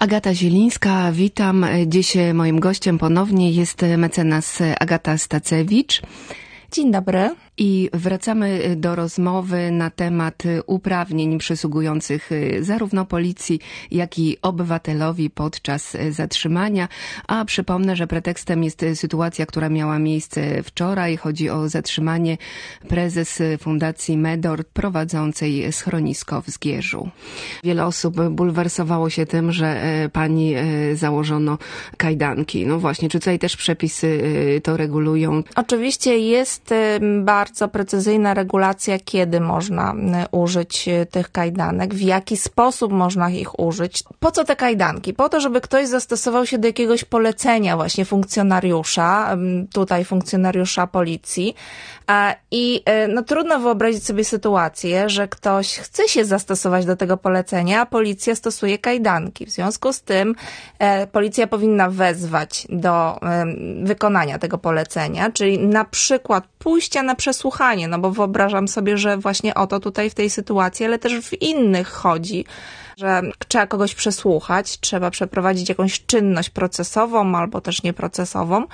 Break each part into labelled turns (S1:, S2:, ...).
S1: Agata Zielińska, witam. Dziś moim gościem ponownie jest mecenas Agata Stacewicz.
S2: Dzień dobry.
S1: I wracamy do rozmowy na temat uprawnień przysługujących zarówno policji, jak i obywatelowi podczas zatrzymania. A przypomnę, że pretekstem jest sytuacja, która miała miejsce wczoraj. Chodzi o zatrzymanie prezes Fundacji Medor prowadzącej schronisko w Zgierzu. Wiele osób bulwersowało się tym, że pani założono kajdanki. No właśnie, czy tutaj też przepisy to regulują?
S2: Oczywiście jest bardzo precyzyjna regulacja, kiedy można użyć tych kajdanek, w jaki sposób można ich użyć. Po co te kajdanki? Po to, żeby ktoś zastosował się do jakiegoś polecenia właśnie funkcjonariusza, tutaj funkcjonariusza policji. I no, trudno wyobrazić sobie sytuację, że ktoś chce się zastosować do tego polecenia, a policja stosuje kajdanki. W związku z tym policja powinna wezwać do wykonania tego polecenia, czyli na przykład pójścia na przesłuchanie, no bo wyobrażam sobie, że właśnie o to tutaj w tej sytuacji, ale też w innych chodzi, że trzeba kogoś przesłuchać, trzeba przeprowadzić jakąś czynność procesową albo też nieprocesową.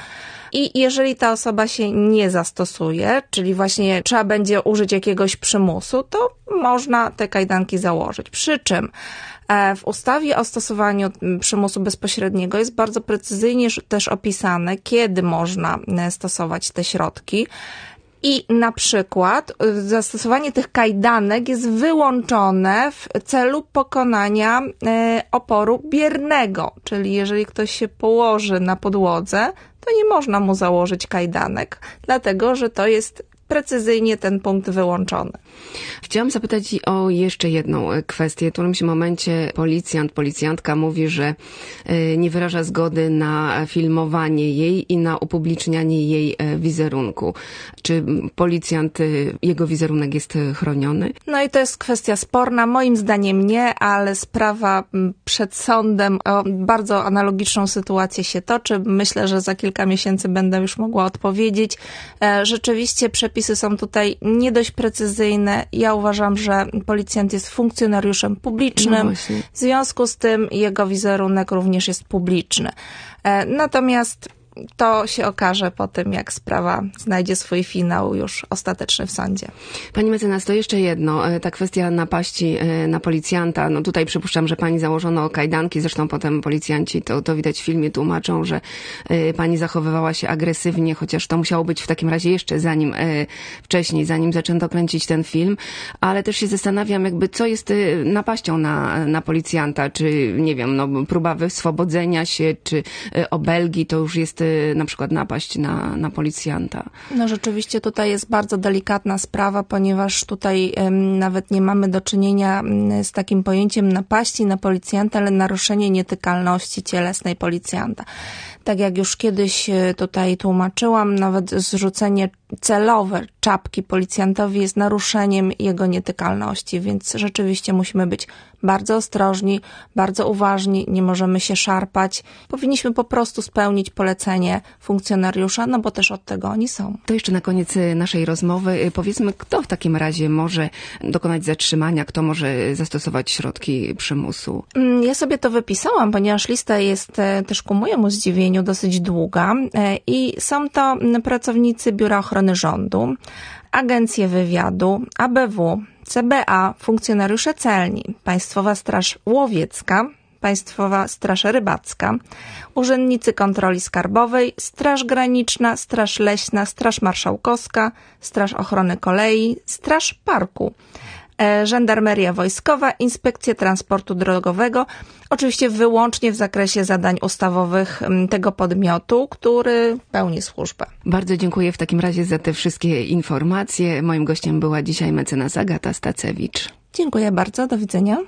S2: I jeżeli ta osoba się nie zastosuje, czyli właśnie trzeba będzie użyć jakiegoś przymusu, to można te kajdanki założyć. Przy czym w ustawie o stosowaniu przymusu bezpośredniego jest bardzo precyzyjnie też opisane, kiedy można stosować te środki. I na przykład zastosowanie tych kajdanek jest wyłączone w celu pokonania oporu biernego, czyli jeżeli ktoś się położy na podłodze, to nie można mu założyć kajdanek, dlatego że to jest precyzyjnie ten punkt wyłączony.
S1: Chciałam zapytać o jeszcze jedną kwestię. W którymś momencie policjantka mówi, że nie wyraża zgody na filmowanie jej i na upublicznianie jej wizerunku. Czy policjant, jego wizerunek jest chroniony?
S2: No i to jest kwestia sporna. Moim zdaniem nie, ale sprawa przed sądem o bardzo analogiczną sytuację się toczy. Myślę, że za kilka miesięcy będę już mogła odpowiedzieć. Rzeczywiście przepisy są tutaj nie dość precyzyjne. Ja uważam, że policjant jest funkcjonariuszem publicznym.
S1: No
S2: w związku z tym jego wizerunek również jest publiczny. Natomiast to się okaże po tym, jak sprawa znajdzie swój finał już ostateczny w sądzie.
S1: Pani mecenas, to jeszcze jedno. Ta kwestia napaści na policjanta. No tutaj przypuszczam, że pani założono kajdanki. Zresztą potem policjanci, to widać w filmie, tłumaczą, że pani zachowywała się agresywnie, chociaż to musiało być w takim razie jeszcze wcześniej, zanim zaczęto kręcić ten film. Ale też się zastanawiam, jakby co jest napaścią na policjanta. Czy, nie wiem, no, próba wyswobodzenia się, czy obelgi, to już jest na przykład napaść na policjanta.
S2: No rzeczywiście tutaj jest bardzo delikatna sprawa, ponieważ tutaj nawet nie mamy do czynienia z takim pojęciem napaści na policjanta, ale naruszenie nietykalności cielesnej policjanta. Tak jak już kiedyś tutaj tłumaczyłam, nawet zrzucenie celowe czapki policjantowi jest naruszeniem jego nietykalności, więc rzeczywiście musimy być bardzo ostrożni, bardzo uważni, nie możemy się szarpać. Powinniśmy po prostu spełnić polecenie funkcjonariusza, no bo też od tego oni są.
S1: To jeszcze na koniec naszej rozmowy powiedzmy, kto w takim razie może dokonać zatrzymania, kto może zastosować środki przymusu?
S2: Ja sobie to wypisałam, ponieważ lista jest też ku mojemu zdziwieniu dosyć długa i są to pracownicy Biura Ochrony Rządu, Agencje Wywiadu, ABW, CBA, funkcjonariusze celni, Państwowa Straż Łowiecka, Państwowa Straż Rybacka, urzędnicy kontroli skarbowej, Straż Graniczna, Straż Leśna, Straż Marszałkowska, Straż Ochrony Kolei, Straż Parku, Żandarmeria Wojskowa, Inspekcja Transportu Drogowego, oczywiście wyłącznie w zakresie zadań ustawowych tego podmiotu, który pełni służbę.
S1: Bardzo dziękuję w takim razie za te wszystkie informacje. Moim gościem była dzisiaj mecenas Agata Stacewicz.
S2: Dziękuję bardzo, do widzenia.